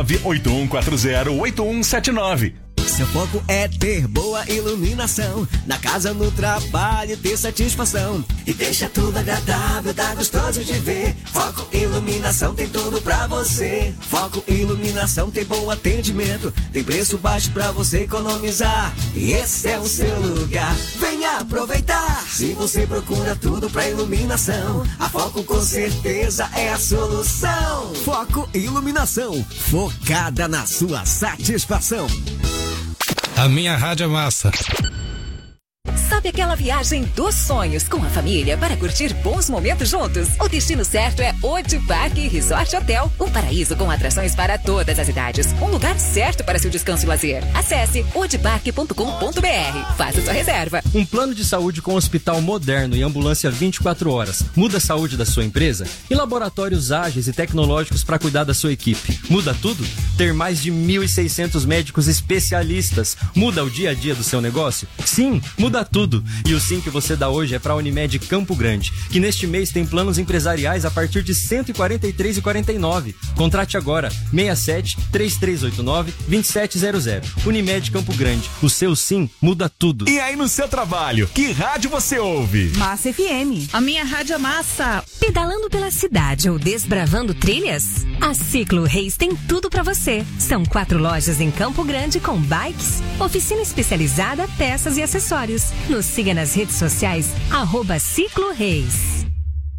981408179.
Seu foco é ter boa iluminação, na casa, no trabalho, ter satisfação. E deixa tudo agradável, dá gostoso de ver. Foco Iluminação tem tudo pra você. Foco Iluminação tem bom atendimento, tem preço baixo pra você economizar. E esse é o seu lugar, venha aproveitar. Se você procura tudo pra iluminação, a Foco com certeza é a solução. Foco Iluminação, focada na sua satisfação.
A minha rádio é massa.
Sabe aquela viagem dos sonhos com a família para curtir bons momentos juntos? O destino certo é Odiparque Resort Hotel, um paraíso com atrações para todas as idades. Um lugar certo para seu descanso e lazer. Acesse odiparque.com.br. Faça sua reserva.
Um plano de saúde com hospital moderno e ambulância 24 horas. Muda a saúde da sua empresa? E laboratórios ágeis e tecnológicos para cuidar da sua equipe. Muda tudo? Ter mais de 1.600 médicos especialistas. Muda o dia a dia do seu negócio? Sim, muda tudo. E o sim que você dá hoje é para a Unimed Campo Grande, que neste mês tem planos empresariais a partir de R$ 143,49. Contrate agora 67 3389 2700. Unimed Campo Grande. O seu sim muda tudo.
E aí no seu trabalho, que rádio você ouve?
Massa FM.
A minha rádio é massa.
Pedalando pela cidade ou desbravando trilhas? A Ciclo Reis tem tudo pra você. São 4 lojas em Campo Grande com bikes, oficina especializada, peças e acessórios. Nos siga nas redes sociais, @Ciclo Reis.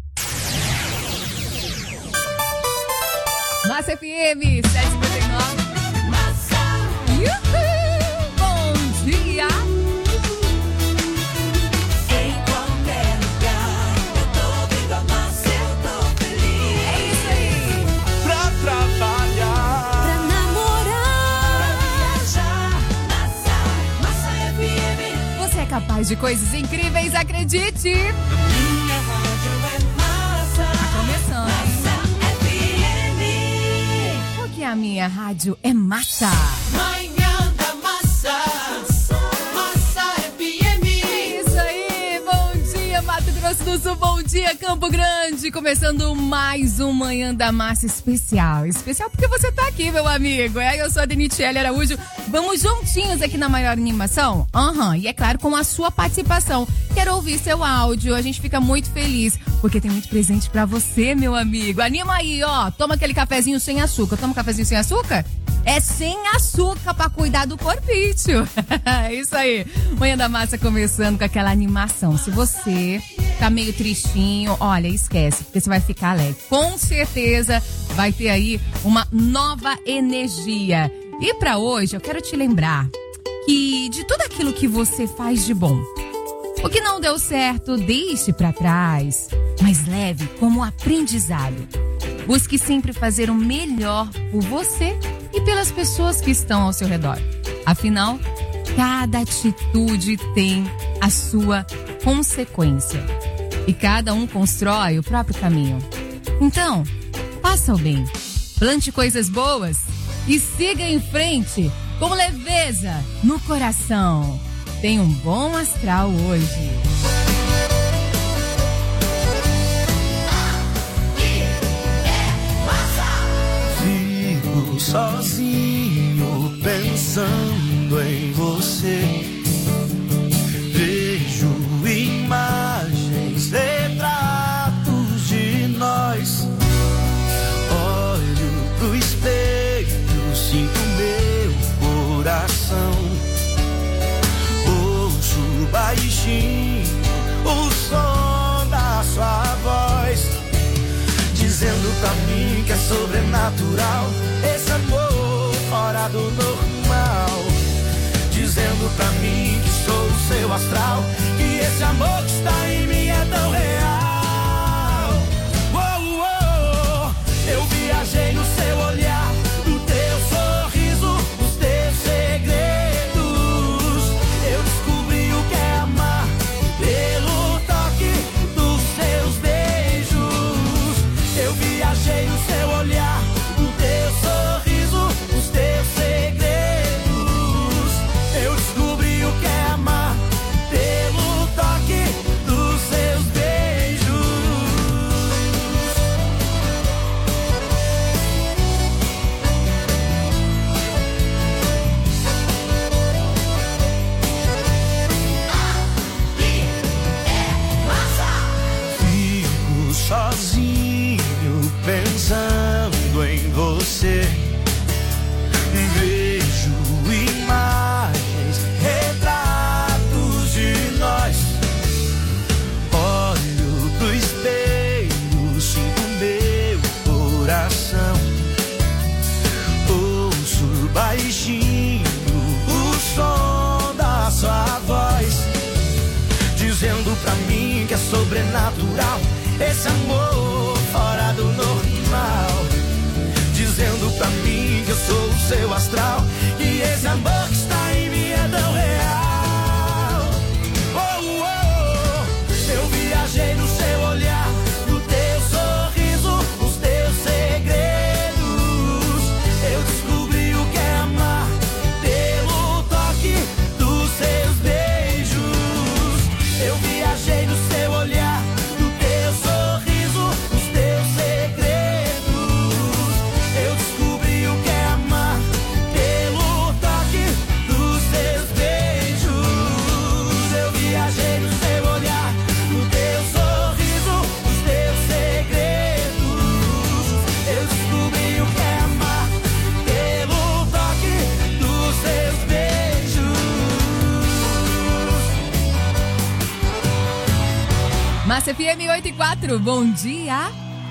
Massa FM 759. Uhul! Bom dia!
Em qualquer lugar, eu tô ouvindo a Massa, eu tô feliz.
É isso aí!
Pra trabalhar,
pra namorar, pra viajar, Massa FM.
Você é capaz de coisas incríveis, acredite!
Minha rádio é Massa.
Tá começando.
Massa FM.
Porque a minha rádio é massa.
Manhã da Massa. Massa FM.
Isso aí, bom dia Mato Grosso do Sul, bom dia Campo Grande. Começando mais um Manhã da Massa especial. Especial porque você tá aqui, meu amigo. Eu sou a Denitiele Araújo. Vamos juntinhos aqui na maior animação? E é claro, com a sua participação. Quero ouvir seu áudio, a gente fica muito feliz, porque tem muito presente pra você, meu amigo. Anima aí, ó, toma aquele cafezinho sem açúcar. Toma um cafezinho sem açúcar? É sem açúcar pra cuidar do corpício. É isso aí. Manhã da Massa começando com aquela animação. Se você tá meio tristinho, olha, esquece, porque você vai ficar alegre. Com certeza vai ter aí uma nova energia. E pra hoje eu quero te lembrar que de tudo aquilo que você faz de bom, o que não deu certo, deixe pra trás.
mas leve como aprendizado. Busque sempre fazer o melhor por você e pelas pessoas que estão ao seu redor. Afinal, cada atitude tem a sua consequência e cada um constrói o próprio caminho. Então, faça o bem, plante coisas boas e siga em frente com leveza no coração. Tenha um bom astral hoje.
Fico sozinho pensando em você. Vejo imagens, retratos de nós. Olho pro espelho, sinto meu coração. Ouço baixinho o som da sua voz, dizendo pra mim que é sobrenatural esse amor fora do normal. Dizendo pra mim que sou o seu astral, que esse amor que está em mim é tão real. Oh, oh, oh. Eu viajei no seu olhar, no teu sorriso, nos teus segredos. Eu descobri o que é amar pelo toque dos seus beijos. Eu viajei no seu olhar, no teu sorriso, nos teus segredos. Eu descobri o que é amar pelo toque dos seus beijos. Fico sozinho pensando em você. Vejo imagens, retratos de nós. Olho pro espelho, sinto meu coração. Ouço baixinho o som da sua voz, dizendo pra mim que é sobrenatural esse amor fora do normal. Dizendo pra mim que eu sou o seu astral, que esse amor que está em mim é tão real. Oh, oh, oh. Eu viajei no seu olhar, no teu sorriso, nos teus segredos. Eu descobri o que é amar pelo toque dos seus beijos. Eu viajei no seu olhar, no teu sorriso, nos teus segredos. Eu descobri o que é amar pelo toque dos seus beijos. Eu viajei no seu olhar, no teu sorriso, nos teus segredos. Eu descobri o que é amar pelo toque dos seus beijos.
Massa FM 8/4, bom dia.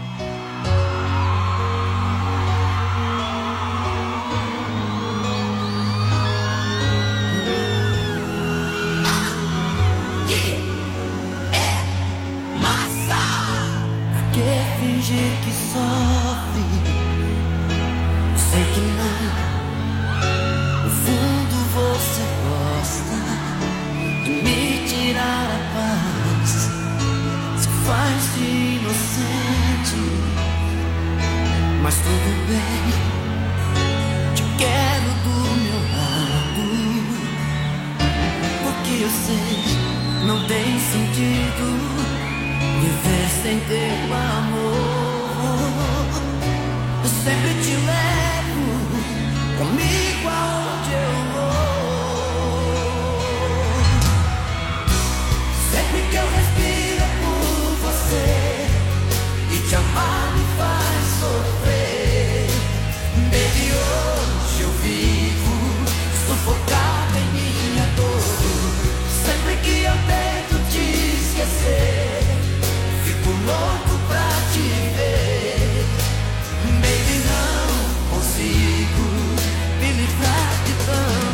Que fingir que sofre, sei que não. No fundo você gosta de me tirar a paz, se faz de inocente, mas tudo bem, te quero do meu lado, porque eu sei, não tem sentido viver sem teu amor. Eu sempre te levo comigo aonde eu vou. Sempre que eu respiro é por você, e te amar me faz sofrer. Baby, hoje eu vivo sufocado em minha dor. Sempre que eu tento te esquecer, fico louco pra te ver. Baby, não consigo me livrar de tanto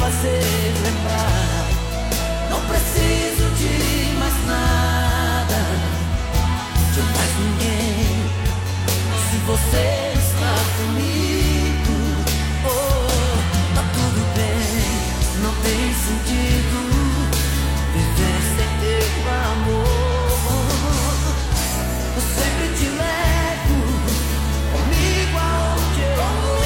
fazer lembrar. Não preciso de mais nada, de mais ninguém. Se você está comigo, oh, tá tudo bem. Não tem sentido viver sem teu amor. Eu sempre te levo comigo aonde eu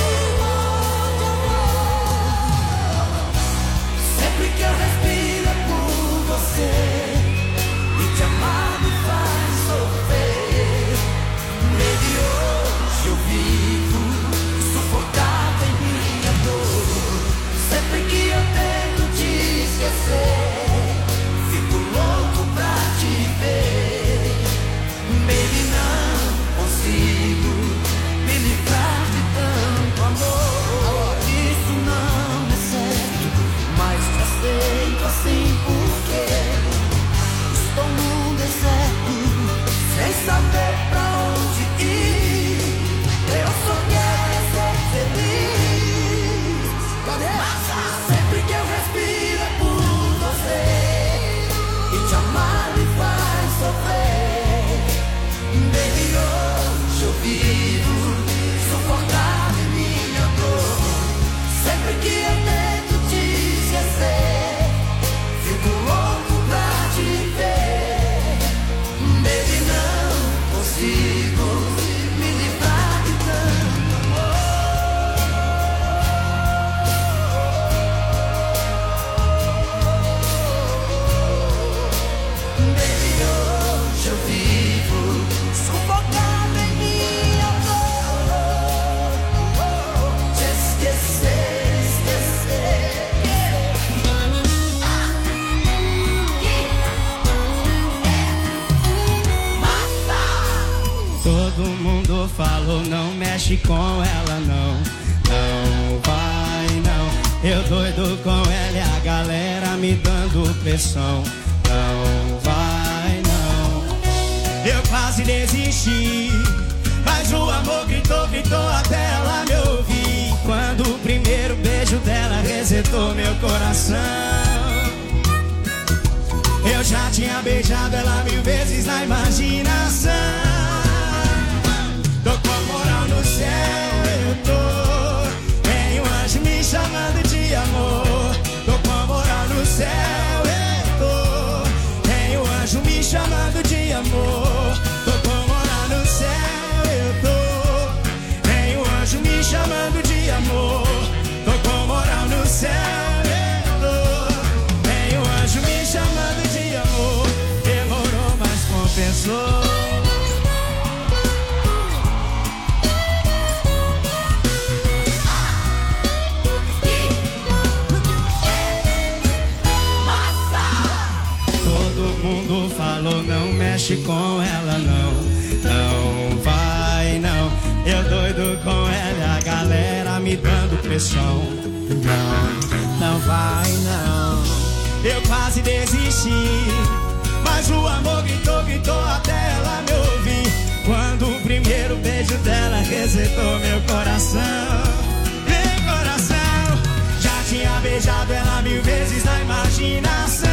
vou. Sempre que eu respiro é por você, e te amar me faz sofrer. Baby, hoje eu vivo sufocado em minha dor. Sempre que eu tento te esquecer, fico louco pra te ver. Baby, não consigo me livrar de tanto amor. Isso não é certo, mas te aceito assim porque estou num deserto, sem saber pra onde ir. Eu só quero ser feliz. Sempre que eu respiro é por você, e te amar me faz sofrer. Baby, hoje eu vivo sufocado em minha dor. Sempre que eu tento te esquecer, fico louco pra te ver. Baby, não consigo me livrar de tanto amor. Baby, hoje eu vivo sufocado em minha dor. Te esquecer, esquecer.
Todo mundo falou, não mexe com ela não. Não vai não. Eu doido com ela e a galera me dando pressão. Não vai não. Eu quase desisti, mas o amor gritou, gritou até ela me ouvir. Quando o primeiro beijo dela resetou meu coração. Eu já tinha beijado ela 1000 vezes na imaginação. Tô com moral no céu, eu tô. Tem um anjo me chamando de amor. Tô com moral no céu, eu tô. Tem um anjo me chamando de amor. Tô com moral no céu, eu tô. Tem um anjo me chamando de amor. Tô com moral no céu, eu tô. Tem um anjo me chamando de amor. Demorou, mas compensou. Falou, não mexe com ela não. Não vai não. Eu doido com ela, a galera me dando pressão. Não vai não. Eu quase desisti, mas o amor gritou, gritou até ela me ouvir. Quando o primeiro beijo dela resetou meu coração. Meu coração. Já tinha beijado ela 1000 vezes na imaginação.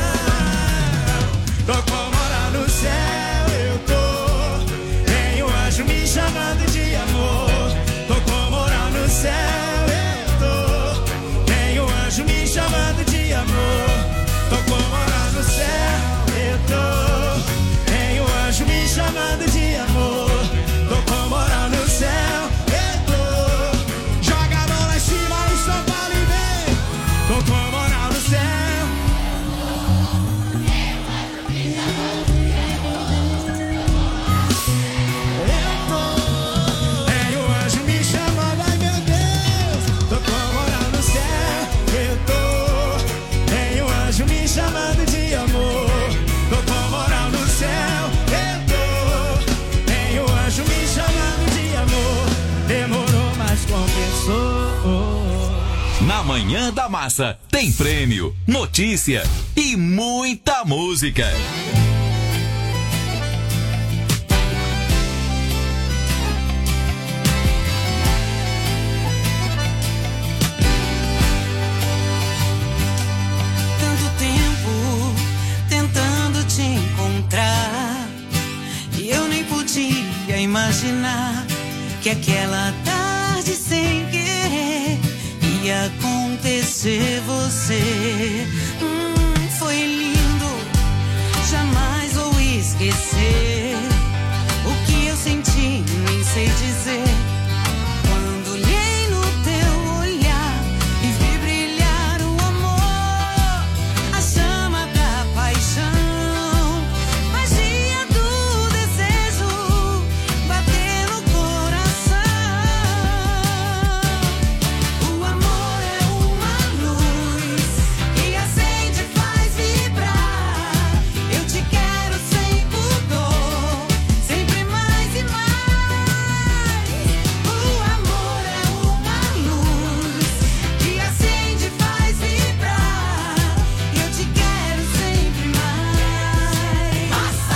Tô com moral no céu, eu tô. Tem um anjo me chamando de amor. Tô com moral no céu, eu tô. Tem um anjo me chamando de amor. Tô com moral no céu, eu tô. Tem um anjo me chamando de amor. Tô com moral no céu, eu tô. Joga a mão lá em cima em São Paulo e vem. Tô com moral no céu. Chamando de amor, tô com moral no céu, eu tô. Tem um anjo me chamando de amor. Demorou, mas compensou.
Na Manhã da Massa tem prêmio, notícia e muita música.
imaginar que aquela tarde sem querer ia acontecer você. Foi lindo, jamais vou esquecer o que eu senti, nem sei dizer. Quando olhei no teu olhar e vi brilhar o amor, a chama da paixão, magia do desejo, bater no coração. O amor é uma luz que acende e faz vibrar. Eu te quero sem pudor, sempre mais e mais. O amor é uma luz que acende e faz vibrar. Eu te quero sempre mais.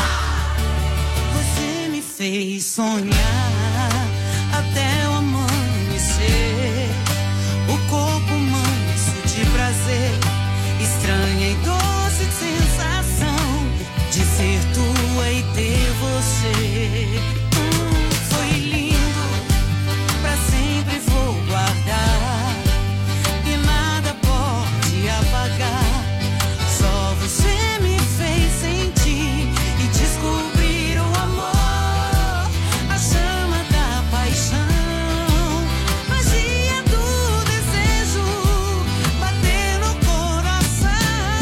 Você me fez sonhar até o amanhecer. O corpo manso de prazer, estranha e doce sensação de ser tua e ter você. Foi lindo, pra sempre vou guardar e nada pode apagar. Só você me fez sentir e descobrir o amor, a chama da paixão, magia do desejo, bater no coração.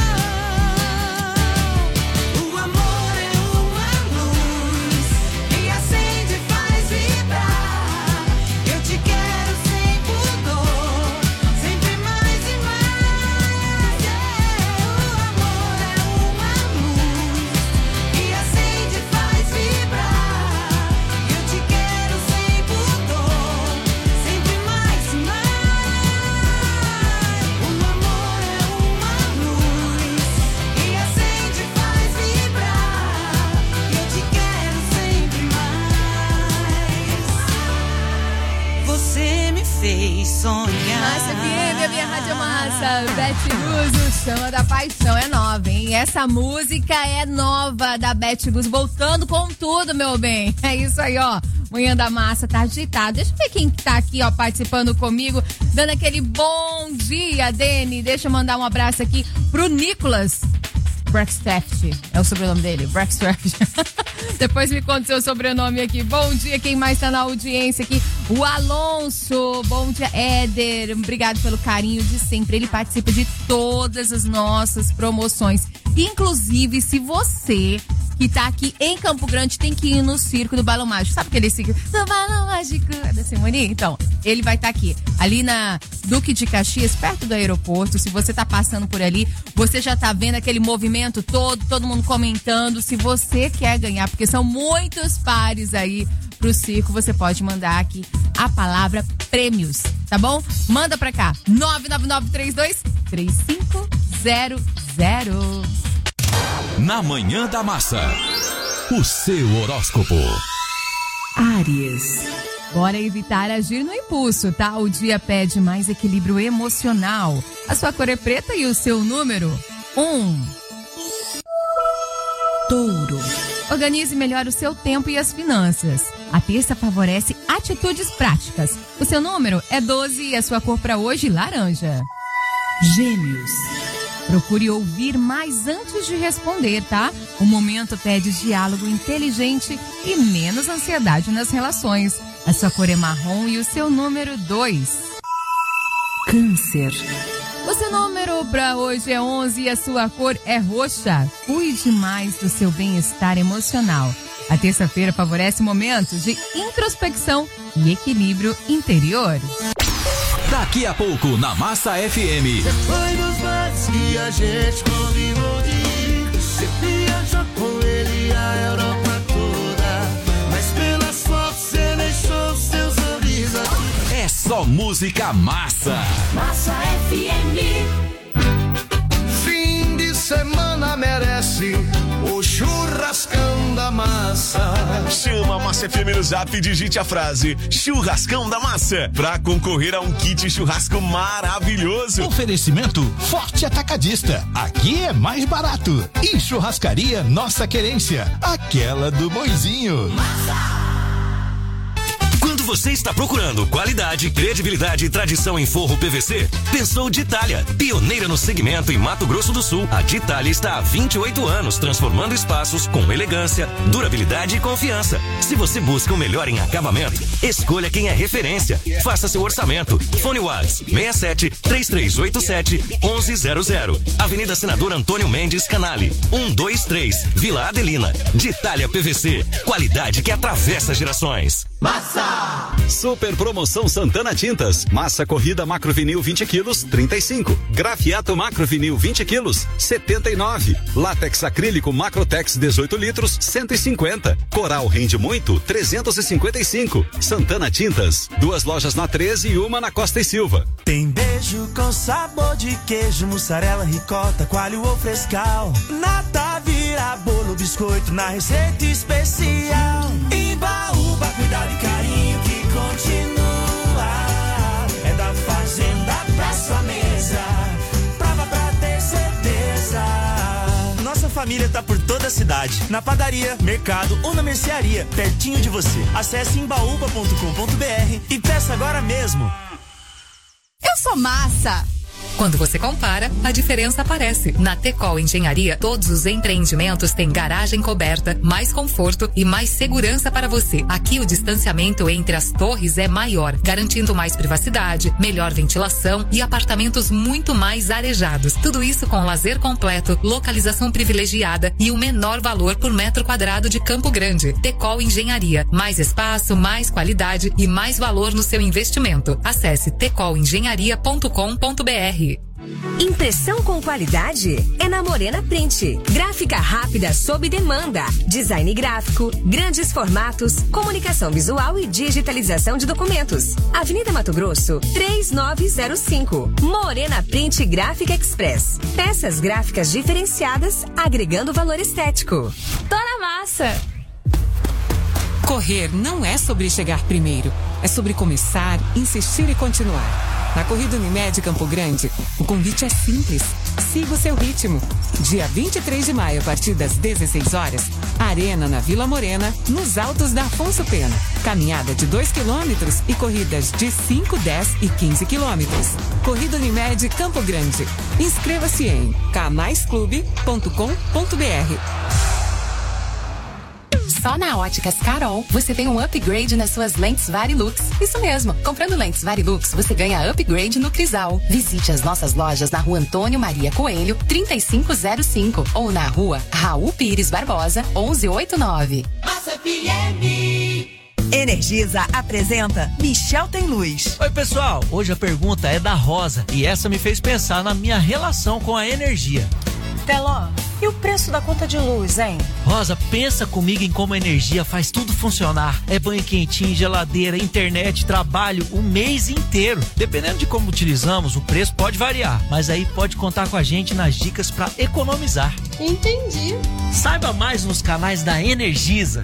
O amor é uma luz que acende e faz vibrar. Eu te quero sem pudor, sempre mais e mais. O amor é uma luz que acende e faz vibrar. Eu te quero sem pudor, sempre mais e mais. O amor é uma luz que acende e faz vibrar. Eu te quero sempre mais. Você me fez sonhar.
Massa FM, a minha Rádio Massa. Beth Gus, o Chama da Paixão é nova, hein? Essa música é nova da Beth Gus, voltando com tudo, meu bem. É isso aí, ó. Manhã da Massa tá agitado. Deixa eu ver quem tá aqui, ó, participando comigo, dando aquele bom dia, Dene. Deixa eu mandar um abraço aqui pro Nicolas Braxtraft, é o sobrenome dele, Braxtraft. Depois me conta o seu sobrenome aqui. Bom dia, quem mais tá na audiência aqui? O Alonso, bom dia, Éder, obrigado pelo carinho de sempre. Ele participa de todas as nossas promoções. Inclusive, se você que tá aqui em Campo Grande tem que ir no Circo do Balão Mágico. Sabe aquele circo do Balão Mágico da Simone? Então, ele vai estar aqui, ali na Duque de Caxias, perto do aeroporto. Se você tá passando por ali, você já tá vendo aquele movimento todo mundo comentando. Se você quer ganhar, porque são muitos pares aí pro circo, você pode mandar aqui a palavra prêmios, tá bom? Manda pra cá, 99932-3500.
Na Manhã da Massa, o seu horóscopo.
Áries. Bora evitar agir no impulso, tá? O dia pede mais equilíbrio emocional. A sua cor é preta e o seu número 1. Touro. Organize melhor o seu tempo e as finanças. A terça favorece atitudes práticas. O seu número é 12 e a sua cor para hoje, laranja. Gêmeos. Procure ouvir mais antes de responder, tá? O momento pede diálogo inteligente e menos ansiedade nas relações. A sua cor é marrom e o seu número 2. Câncer. O seu número para hoje é 11 e a sua cor é roxa. Cuide mais do seu bem-estar emocional. A terça-feira favorece momentos de introspecção e equilíbrio interior.
Daqui a pouco, na Massa FM.
Depois dos bares que a gente combinou de ir, você viajou com ele a Europa toda, mas pelas fotos você deixou seus sorrisos aqui.
É só música massa.
Massa FM. Fim de semana merece o churrascão da massa.
Chama a Massa FM no Zap e digite a frase Churrascão da Massa pra concorrer a um kit churrasco maravilhoso.
Oferecimento Forte Atacadista. Aqui é mais barato. E Churrascaria Nossa Querência, aquela do Boizinho.
você está procurando qualidade, credibilidade e tradição em forro PVC? Pensou Ditália, pioneira no segmento em Mato Grosso do Sul. A Ditália está há 28 anos transformando espaços com elegância, durabilidade e confiança. Se você busca o melhor em acabamento, escolha quem é referência. Faça seu orçamento. Fone Whats 67 3387 1100. Avenida Senador Antônio Mendes Canale, 123, Vila Adelina. Ditália PVC, qualidade que atravessa gerações.
Massa! Super promoção Santana Tintas. Massa corrida macrovinil 20 quilos, 35. Grafiato macrovinil 20 quilos, 79. Látex acrílico Macrotex 18 litros, 150. Coral rende muito, 355. Santana Tintas. 2 lojas na 13 e uma na Costa e Silva.
Tem beijo com sabor de queijo, mussarela, ricota, coalho ou frescal. Nata vira bolo, biscoito na receita especial. Embaúba, cuidado e carinho que continua. É da fazenda pra sua mesa, prova pra ter certeza. Nossa família tá por toda a cidade, na padaria, mercado ou na mercearia, pertinho de você. Acesse embaúba.com.br e peça agora mesmo.
Eu sou massa!
Quando você compara, a diferença aparece. Na Tecol Engenharia, todos os empreendimentos têm garagem coberta, mais conforto e mais segurança para você. Aqui o distanciamento entre as torres é maior, garantindo mais privacidade, melhor ventilação e apartamentos muito mais arejados. Tudo isso com lazer completo, localização privilegiada e o menor valor por metro quadrado de Campo Grande. Tecol Engenharia, mais espaço, mais qualidade e mais valor no seu investimento. Acesse tecolengenharia.com.br.
Impressão com qualidade é na Morena Print. Gráfica rápida sob demanda. Design gráfico, grandes formatos, comunicação visual e digitalização de documentos. Avenida Mato Grosso, 3905. Morena Print Graphic Express. Peças gráficas diferenciadas, agregando valor estético.
Tô na massa!
Correr não é sobre chegar primeiro, é sobre começar, insistir e continuar. Na Corrida Unimed Campo Grande, o convite é simples. Siga o seu ritmo. Dia 23 de maio, a partir das 16 horas, Arena na Vila Morena, nos Altos da Afonso Pena. Caminhada de 2 quilômetros e corridas de 5, 10 e 15 quilômetros. Corrida Unimed Campo Grande. Inscreva-se em camaisclube.com.br.
Só na Óticas Carol, você tem um upgrade nas suas lentes Varilux. Isso mesmo, comprando lentes Varilux, você ganha upgrade no Crisal. Visite as nossas lojas na Rua Antônio Maria Coelho, 3505 ou na Rua Raul Pires Barbosa, 1189.
Massa FM.
Energisa apresenta Michel Tem Luz.
Oi pessoal, hoje a pergunta é da Rosa e essa me fez pensar na minha relação com a energia.
Teló, e o preço da conta de luz, hein?
Rosa, pensa comigo em como a energia faz tudo funcionar. É banho quentinho, geladeira, internet, trabalho, o mês inteiro. Dependendo de como utilizamos, o preço pode variar, mas aí pode contar com a gente nas dicas para economizar.
Entendi.
Saiba mais nos canais da Energisa.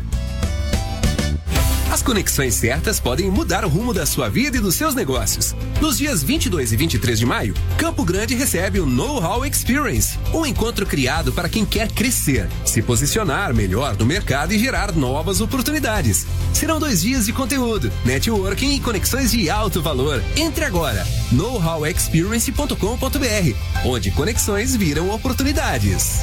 As conexões certas podem mudar o rumo da sua vida e dos seus negócios. Nos dias 22 e 23 de maio, Campo Grande recebe o Know-How Experience, um encontro criado para quem quer crescer, se posicionar melhor no mercado e gerar novas oportunidades. Serão 2 dias de conteúdo, networking e conexões de alto valor. Entre agora, knowhowexperience.com.br, onde conexões viram oportunidades.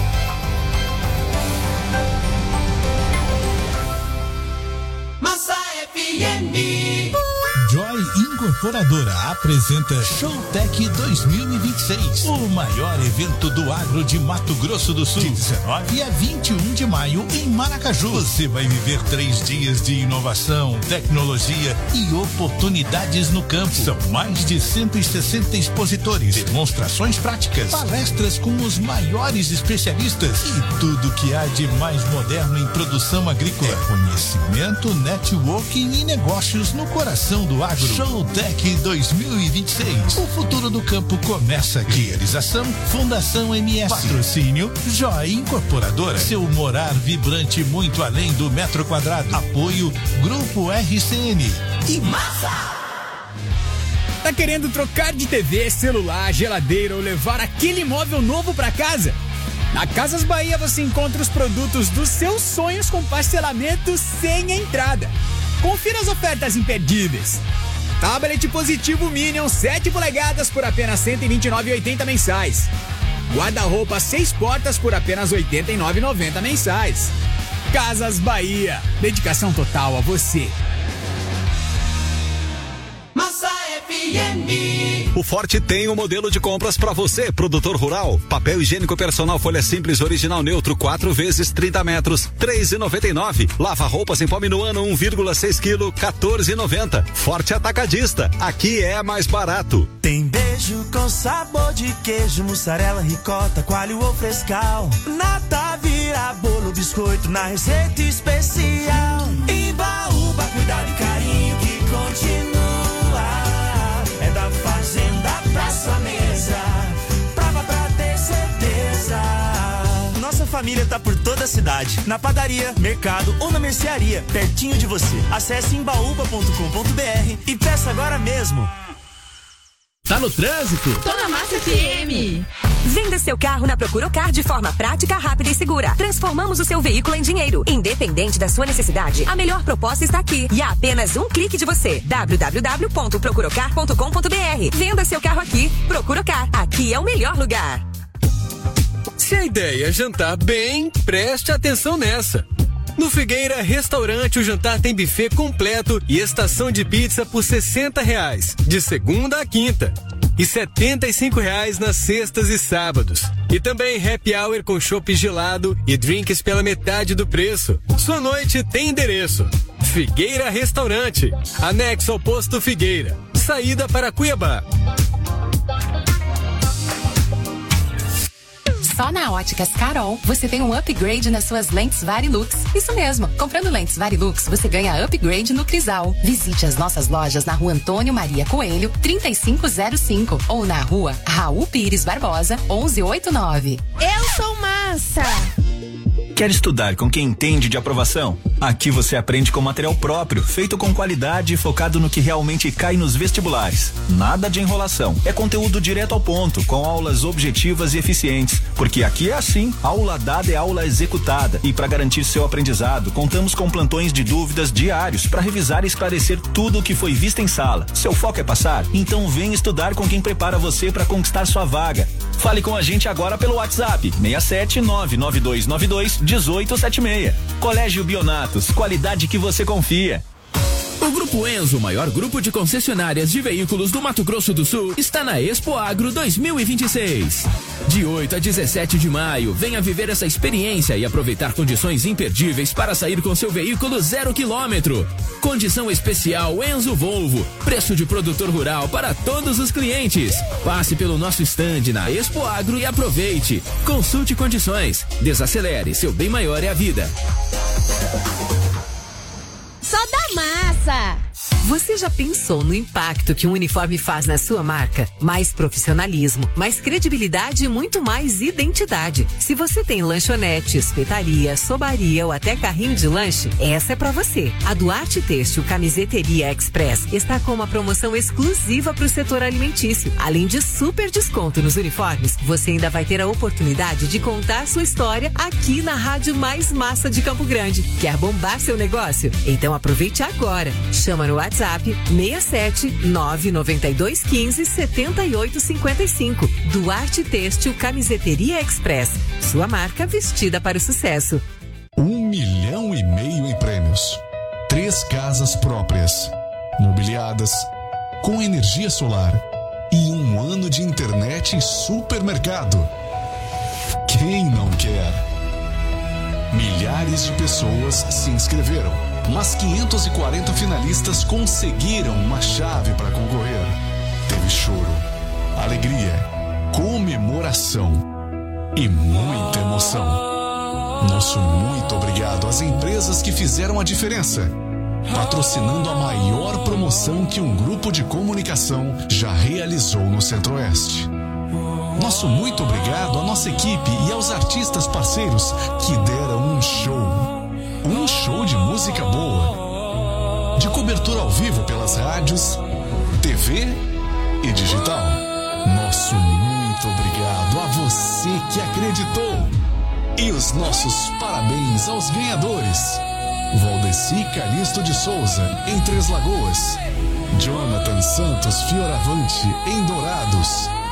Massa FM.
Joy Incorporadora apresenta Showtech 2026, o maior evento do agro de Mato Grosso do Sul, de 19 a 21 de maio em Maracaju. Você vai viver 3 dias de inovação, tecnologia e oportunidades no campo. São mais de 160 expositores, demonstrações práticas, palestras com os maiores especialistas e tudo que há de mais moderno em produção agrícola. É conhecimento, networking e negócios no coração do agro. Showtech 2026. O futuro do campo começa aqui. Realização Fundação MS. Patrocínio Joy Incorporadora. Seu morar vibrante muito além do metro quadrado. Apoio Grupo RCN. E massa!
Tá querendo trocar de TV, celular, geladeira ou levar aquele móvel novo pra casa? Na Casas Bahia você encontra os produtos dos seus sonhos com parcelamento sem entrada. Confira as ofertas imperdíveis. Tablet positivo Minion 7 polegadas por apenas R$ 129,80 mensais. Guarda-roupa 6 portas por apenas R$ 89,90 mensais. Casas Bahia. Dedicação total a você.
Massa FM.
O Forte tem um modelo de compras para você, produtor rural. Papel higiênico personal folha simples original neutro 4 vezes 30 metros, R$ 3,99. Lava roupas em pó Minuano 1,6 kg, R$ 14,90. Forte Atacadista, aqui é mais barato.
Tem beijo com sabor de queijo, mussarela, ricota, coalho ou frescal. Nata vira bolo, biscoito na receita especial. Embaúba, cuidado e carinho que continua. É da fazenda pra sua mesa, prova pra ter certeza. Nossa família tá por toda a cidade, na padaria, mercado ou na mercearia, pertinho de você. Acesse embaúba.com.br e peça agora mesmo.
Tá no trânsito?
Tô na Massa FM.
Venda seu carro na Procuracar de forma prática, rápida e segura. Transformamos o seu veículo em dinheiro. Independente da sua necessidade, a melhor proposta está aqui. E há apenas um clique de você. www.procuracar.com.br. Venda seu carro aqui. Procuracar. Aqui é o melhor lugar.
Se a ideia é jantar bem, preste atenção nessa. No Figueira Restaurante, o jantar tem buffet completo e estação de pizza por R$60, de segunda a quinta. E R$75 nas sextas e sábados. E também happy hour com chopp gelado e drinks pela metade do preço. Sua noite tem endereço. Figueira Restaurante, anexo ao posto Figueira. Saída para Cuiabá.
Só na Óticas Carol, você tem um upgrade nas suas lentes Varilux. Isso mesmo, comprando lentes Varilux, você ganha upgrade no Crisal. Visite as nossas lojas na Rua Antônio Maria Coelho, 3505, ou na Rua Raul Pires Barbosa, 1189.
Eu sou massa.
Quer estudar com quem entende de aprovação? Aqui você aprende com material próprio, feito com qualidade e focado no que realmente cai nos vestibulares. Nada de enrolação. É conteúdo direto ao ponto, com aulas objetivas e eficientes. Porque aqui é assim, aula dada é aula executada. E para garantir seu aprendizado, contamos com plantões de dúvidas diários para revisar e esclarecer tudo o que foi visto em sala. Seu foco é passar? Então vem estudar com quem prepara você para conquistar sua vaga. Fale com a gente agora pelo WhatsApp 67992921876. Colégio Bionatos, qualidade que você confia.
O Grupo Enzo, o maior grupo de concessionárias de veículos do Mato Grosso do Sul, está na Expo Agro 2026. De 8 a 17 de maio, venha viver essa experiência e aproveitar condições imperdíveis para sair com seu veículo 0 km. Condição especial Enzo Volvo, preço de produtor rural para todos os clientes. Passe pelo nosso stand na Expo Agro e aproveite. Consulte condições. Desacelere, seu bem maior é a vida.
Só da massa.
Você já pensou no impacto que um uniforme faz na sua marca? Mais profissionalismo, mais credibilidade e muito mais identidade. Se você tem lanchonete, espetaria, sobaria ou até carrinho de lanche, essa é pra você. A Duarte Têxtil Camiseteria Express está com uma promoção exclusiva para o setor alimentício. Além de super desconto nos uniformes, você ainda vai ter a oportunidade de contar sua história aqui na Rádio Mais Massa de Campo Grande. Quer bombar seu negócio? Então aproveite agora. Chama no WhatsApp 67 992 15 78 55. Duarte Têxtil Camiseteria Express. Sua marca vestida para o sucesso.
1,5 milhão em prêmios. 3 casas próprias, mobiliadas, com energia solar e 1 ano de internet e supermercado. Quem não quer? Milhares de pessoas se inscreveram, mas 540 finalistas conseguiram uma chave para concorrer. Teve choro, alegria, comemoração e muita emoção. Nosso muito obrigado às empresas que fizeram a diferença, patrocinando a maior promoção que um grupo de comunicação já realizou no Centro-Oeste. Nosso muito obrigado à nossa equipe e aos artistas parceiros que deram um show de música boa, de cobertura ao vivo pelas rádios, TV e digital. Nosso muito obrigado a você que acreditou. E os nossos parabéns aos ganhadores. Valdeci Calixto de Souza, em Três Lagoas. Jonathan Santos Fioravante, em Dourados.